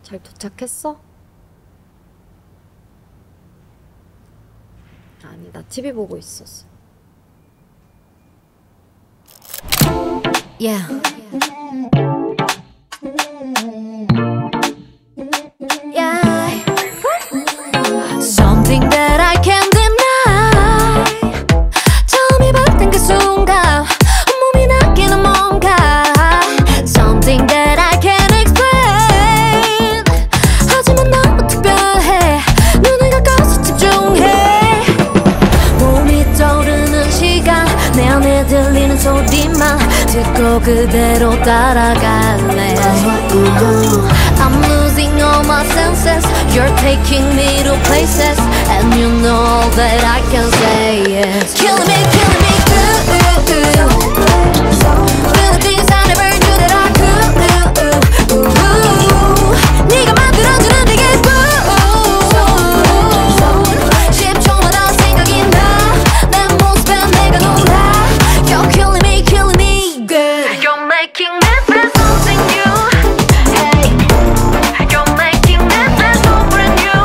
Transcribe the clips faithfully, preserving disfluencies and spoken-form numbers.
잘 도착했어? 아니, 나 티비 보고 있었어. Yeah. Yeah. Something that I can't deny. 처음 입었던 그 순간 몸이 느끼는 뭔가. Something that I can't explain. 하지만 너무 특별해. 눈을 감고서 집중해. 몸이 떠오르는 시간 내 안에 들리는 소리만 듣고 그대로 따라갈래. I'm losing all my senses. You're taking me to places, and you know that I can say yes. Killing me, killing me, good. Feeling things I never knew that I could. 네가 만들어주는 내 기분. 십 초마다 생각이 나. 내 모습에 내가 놀라. You're killing me, killing me, good. You're making me feel something new. Hey, you're making me feel so brand new.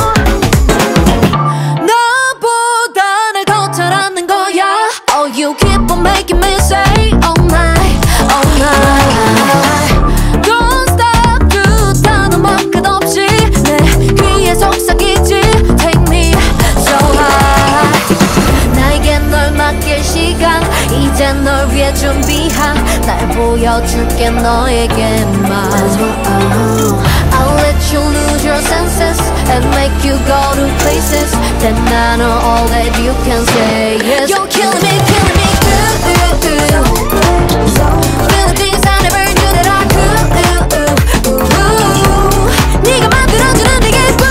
너보다 날 더 잘 아는 거야. Oh, you keep on making me say all night, all night. Don't stop 두 단어만 끝없이 내 귀에 속삭이지. Take me so high. 나에게 널 맡길 시간 이제 널 위해 준비한 날 보여줄게 너에게만. I'll let you lose your senses and make you go to places. Then I know all that you can say yes. You're killing me, killing me, good. Feeling things I never knew that I could. 네가 만들어주는 내 기분.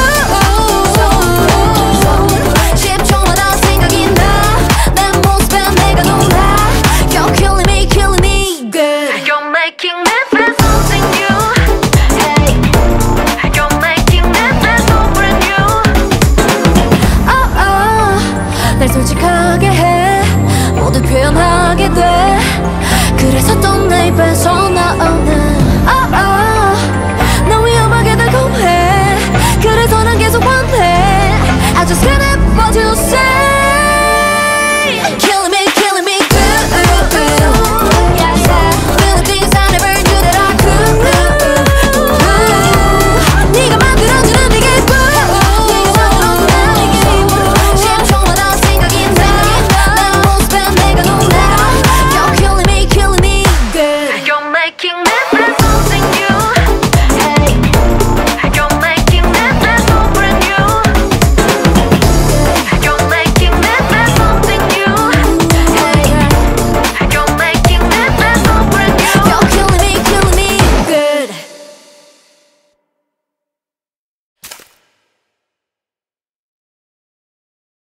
십 초마다 생각이 나. 내 모습에 내가 놀라. You're killing me, killing me, good. You're making me feel something new. Hey, you're making me feel so brand new. Oh, oh, 날 솔직하게 해. 모두 표현하게 돼. 그래서 또 내 입에서 나오는 Oh, oh, 너 위험하게 달콤해. 그래서 난 계속 원해. I just can't help what you say. Killing me, killing me, good. Feeling things I never knew that I could. 네가 만들어주는 내 기분. 십 초마다 생각이 나. 내 모습에 내가 놀라. You're killing me, killing me, good. You're making me